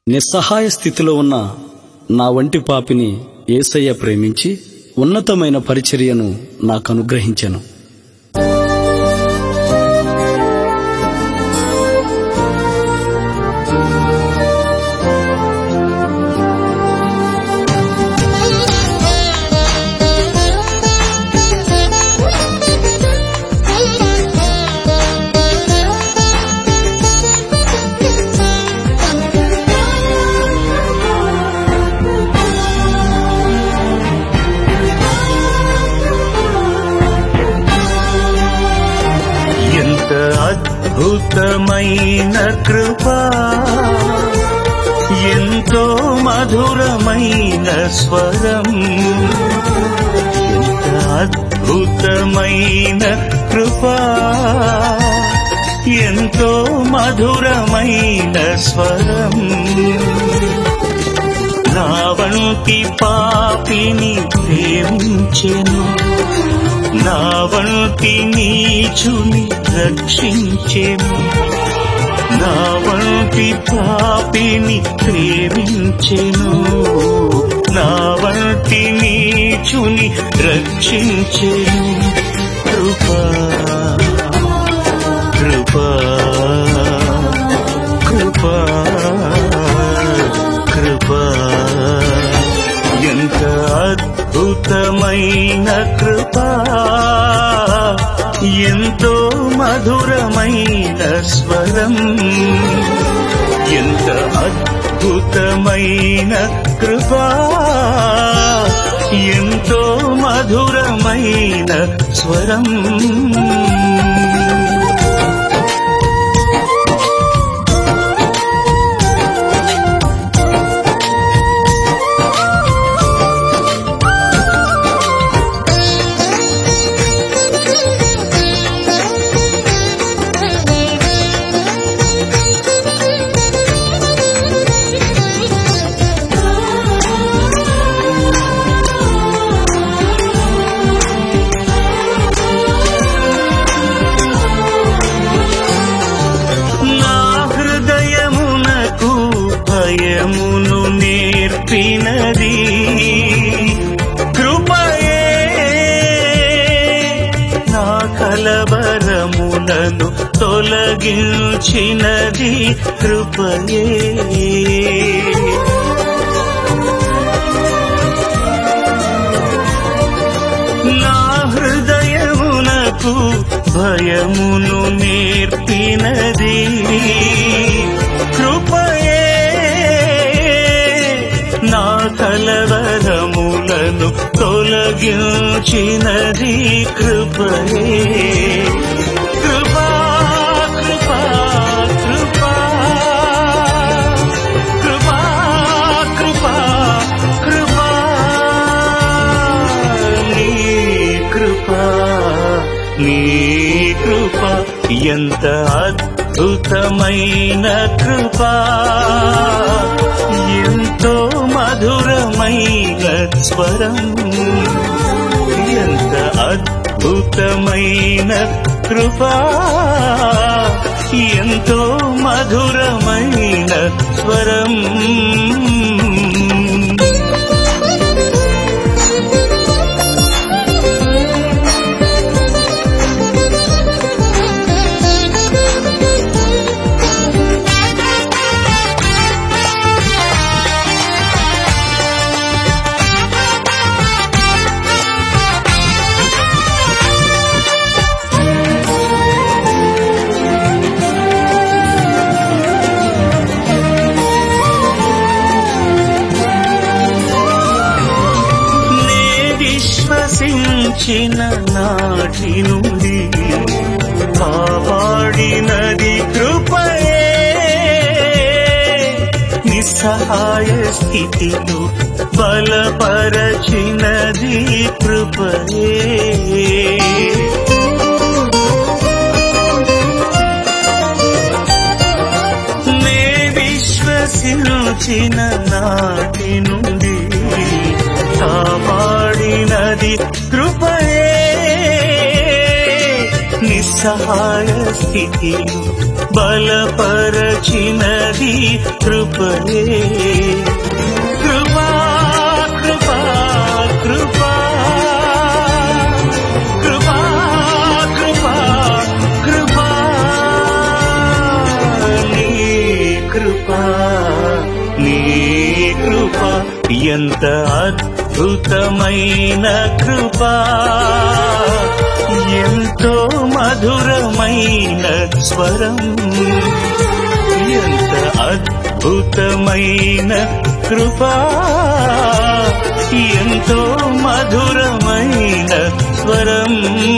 నిస్సహాయ స్థితిలో ఉన్న నా వంటి పాపిని యేసయ్య ప్రేమించి ఉన్నతమైన పరిచర్యను నాకు అనుగ్రహించెను. అద్భుతమైన కృపా, ఎంతో మధురమైన స్వరం. ఎంత అద్భుతమైన కృపా, ఎంతో మధురమైన స్వరం. నా వంటి పాపిని ప్రేమించెను, నా వంటి నీచుని రక్షించెను. నా వంటి పాపిని ప్రేమించెను, నా వంటి నీచుని రక్షించెను. కృపా కృపా కృపా కృపా, ఎంత అద్భుతమైన కృపా, ఎంతో మధురమైన స్వరం. ఎంత అద్భుతమైన కృపా, ఎంతో మధురమైన స్వరం. భయమును నేర్పినది కృపయే, నా కలవరములను తొలగించినది కృపయే. నా హృదయమునకు భయమును నేర్పినది కృపయే, నా కలవరములను తొలగించినది కృపయే. కృపా కృపా కృపా కృపా కృపా కృపా, నీ కృపా నీ కృపా, ఎంత అద్భుతమైన కృపా, ఎంతో మధురమైన స్వరం. ఎంత అద్భుతమైన కృపా, ఎంతో మధురమైన స్వరం. విశ్వసించిన నాటి నుండి కాపాడినది కృపయే, నిస్సహాయ స్థితిలో బలపరచినది కృపయే. నే విశ్వసించిన నాటి నుండి కాపాడినది కృపయే, నిస్సహాయ నిస్సహాయ స్థితిలో బలపరచినది కృపయే. కృపా కృపా కృపా కృపా కృపా కృపా నీ కృపా నీ కృపా ఎంత అద్భుతమైన కృపా, ఎంతో మధురమైన స్వరం. ఎంత అద్భుతమైన కృపా, ఎంతో మధురమైన స్వరం.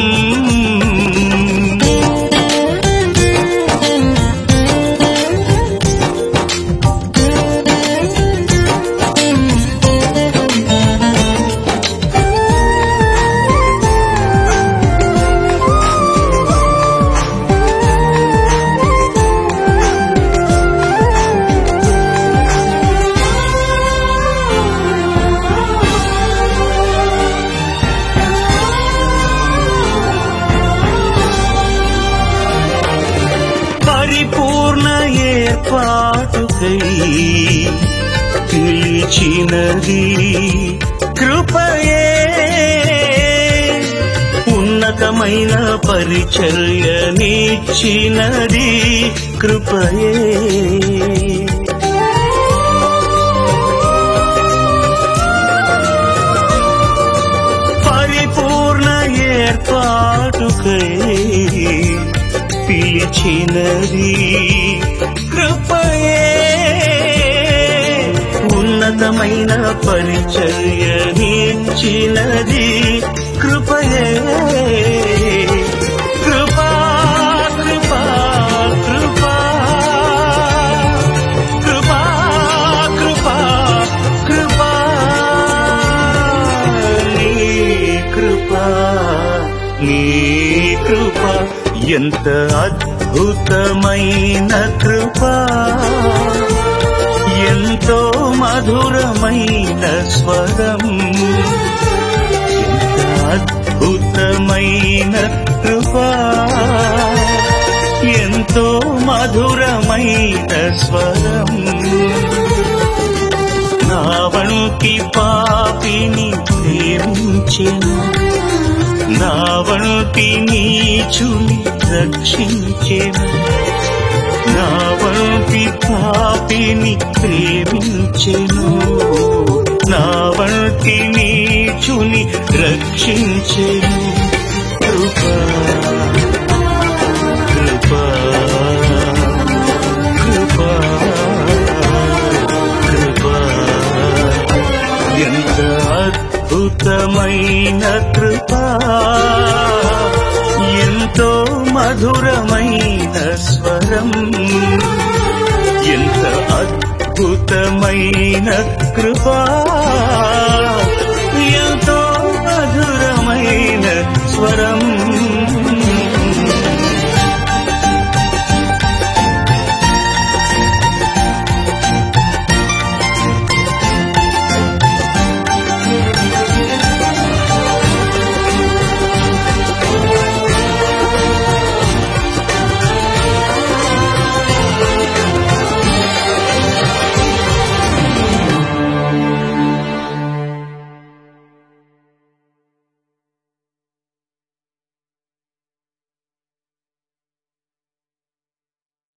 పరిపూర్ణ ఏర్పాటుకై పిలిచినది కృపయే. ఉన్నతమైన పరిచర్యనిచ్చినది కృపయే. పరిపూర్ణ ఏర్పాటుకై పిలిచినది కృపయే. ఉన్నతమైన పరిచర్యనిచ్చినది కృపయే. కృపా కృపా కృపా కృపా కృపా కృపా నీ కృపా నీ కృపా ఎంత అద్భుతమైన కృపా, ఎంతో మధురమైన స్వరం. ఎంత అద్భుతమైన కృపా, ఎంతో మధురమైన స్వరం. నా వంటి పాపిని ప్రేమించెను, నా వంటి నీచుని రక్షించెను. నా వంటి పాపిని ప్రేమించెను, నా వంటి నీచుని రక్షించెను. కృపా కృపా కృపా కృపా ఎంత అద్భుతమైన కృపా, ఎంతో మధురమైన స్వరం. ఎంత అద్భుతమైన కృపా,